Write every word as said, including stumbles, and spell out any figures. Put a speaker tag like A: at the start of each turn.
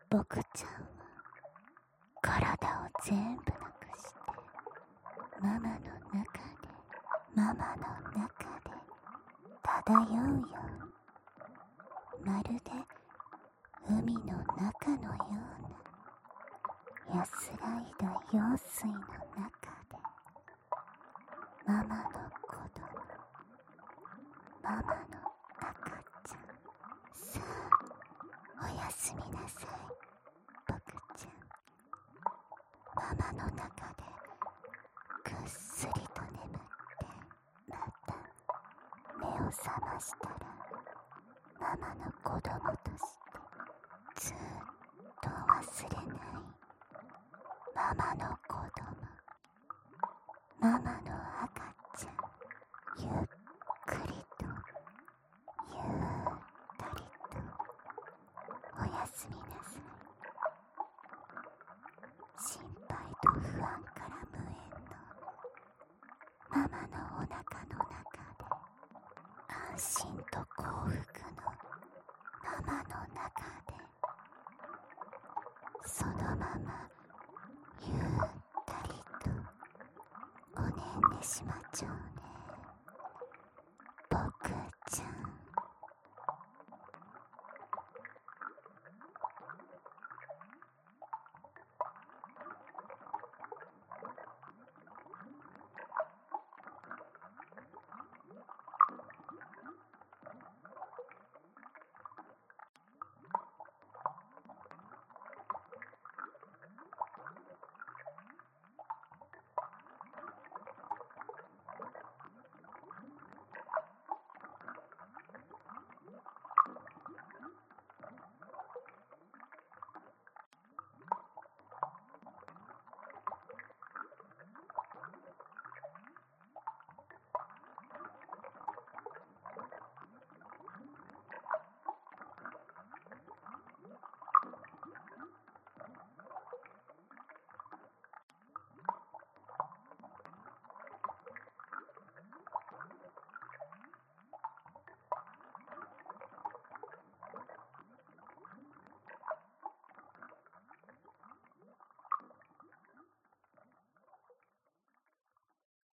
A: 僕ちゃんは体を全部なくしてママの中でママの中で漂うように、まるで海の中のような安らいだ用水の中でママの子供、ママの赤ちゃん。さあおやすみなさい僕ちゃん。ママの中でぐっすりと眠って、また目を覚ましたらママの子供としてずっと忘れないママの子供、ママの赤ちゃん。ゆっくりとゆったりとおやすみなさい。心配と不安から無縁のママのお腹の中で、安心と幸福のママの中で、そのままゆったりとおねんねしま